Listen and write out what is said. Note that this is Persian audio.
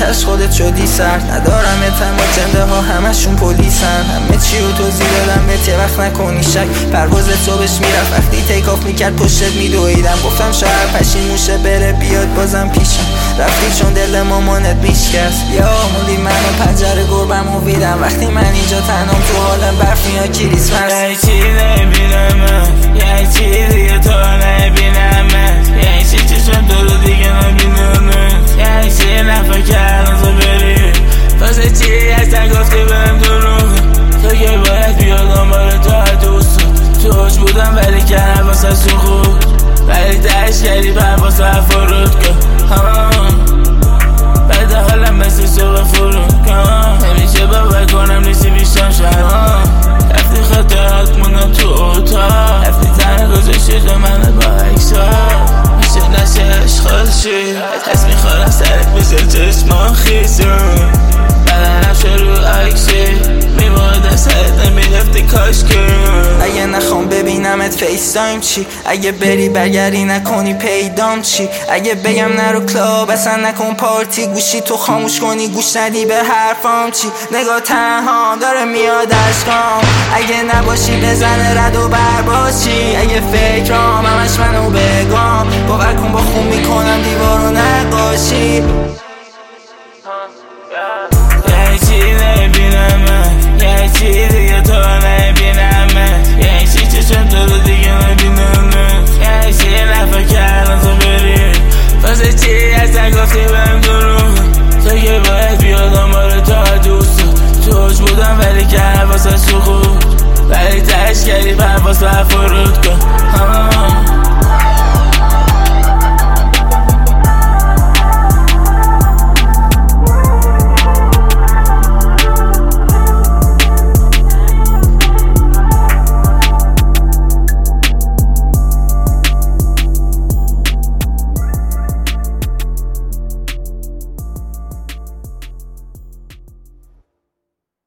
آخرش خودت شدی سرد. ندارم اتم با جنده ها همشون پلیسن. همه چی رو توضیح دادم بهت یه وقت نکنی شک. پرواز صبحش میرفت وقتی تیک آف میکرد پشتت میدویدم. گفتم شاید پشیموشه بره بیاد بازم پیشم. رفتی چون دل مامانت میشکست. یا موندی منو پنجره گربم و ویدم. وقتی من اینجا تنام تو حالم برف میاد کریسمس. یه چی نبینم یه چی دیگه تو نبینم یه چی چشم تو رو دیگه نبینم یه چی نفکرم تو بری واسه چی اصلا گفتی بهم دروغ تو که باید بیادم باره تو هر دوست تو هاش بودم ولی کردم واسه سخود ولی تش کردی پرواز و فرود کن بعد حالم مثل صبح فرود کن نمیشه باور کنم نیستی بیشتم شهر رفتی خاطرات موندم تو اتاق رفتی تنه گذاشتی تو منو با اکسار میشه نشه اشغال شی حس میخورم سرت بشه چشمان خیزون بدنم شروع اکسی میمونده سرت نمیرفتی کاش کن. اگه نخوام ببینمت فیس تایم چی؟ اگه بری برگردی نکنی پیدام چی؟ اگه بگم نرو کلاب اصلا نکن پارتی گوشی تو خاموش کنی گوش ندی به حرفام چی؟ نگاه تنها داره میاد عشقام. اگه نباشی بزنه رد و برباز چی؟ اگه فکرام همش منو بگام باور کن با خون میکنم دیوار و نقاشی. یه چی نبینم یه چی دیگه تو نبینم یه چی چشم تو رو دیگه نبینم یه چی نفکرم تو بری واسه چی اصلا گفتی بهم دروغ تو که باید بیادم باره تو هر دوست تو هاش بودم ولی کردم واسه سخود ولی تش کردی پرواز و فرود کن